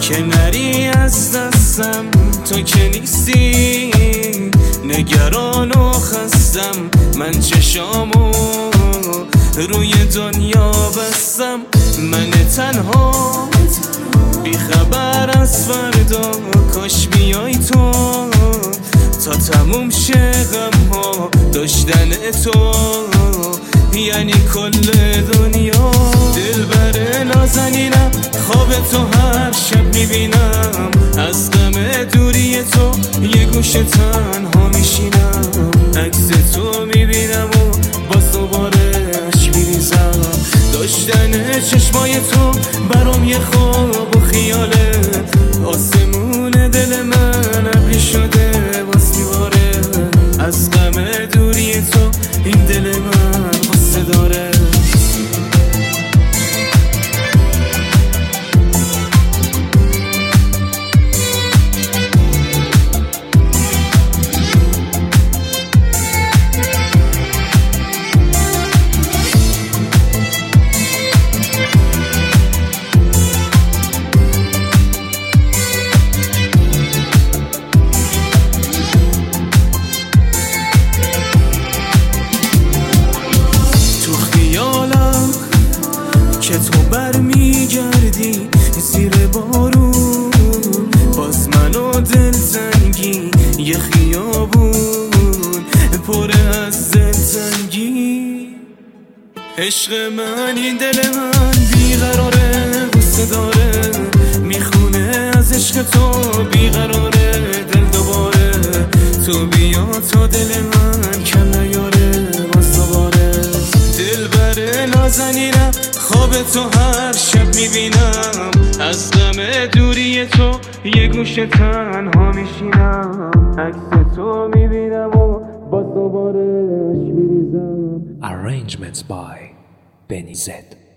که نری از دستم تو که نیستی، نگران و خستم من چشامو روی دنیا بستم. من تنها بی خبر از فردا، کاش بیای تو تا تموم شه غم ها داشتن تو، یعنی کل دنیا. دلبر نازنینم خواب تو هر شب میبینم، از غم دوری تو یه گوشه تنها میشینم. عکس تو میبینم و باز دوباره اشک میریزم. داشتن چشمای تو برام یه خواب و خیاله، آسمون دل من ابری شده باز میباره. از غم دوری تو این دل من غصه داره. که تو برمیگردی زیر بارون، باز من و دلتنگی یه خیابون پر از دلتنگی. عشق من این دل من بیقراره غصه داره، میخونه از عشق تو بیقراره دل دوباره. تو بیا تا دل من کم نیاره باز دوباره. دلبر نازنینم خواب تو هر شب میبینم، از غم دوری تو یه گوشه تنها میشینم. عکس تو میبینم و باز دوباره اشک میریزم. Arrangements by Benny Z.